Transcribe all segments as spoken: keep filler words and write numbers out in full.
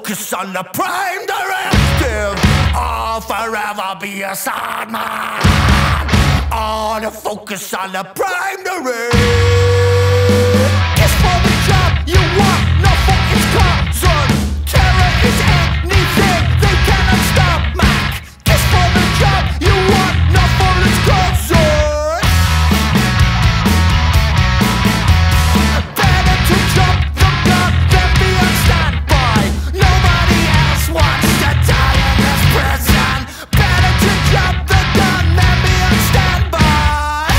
focus on the prime directive. I'll forever be a sad man. On the focus on the prime directive. It's for the job you want, not for its cousin. Terror is anything they cannot stop, Mac. It's for the job you want, not for its cousin. Better to drop the gun than be on standby. Nobody else wants to die in this prison. Better to drop the gun than be on standby.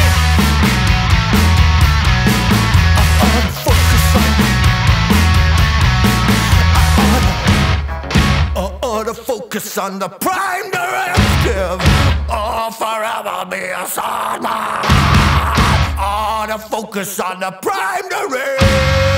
Uh, focus on uh, uh, to focus on the prime directive. I'll forever be a sad man. Oh, to focus on the prime directive.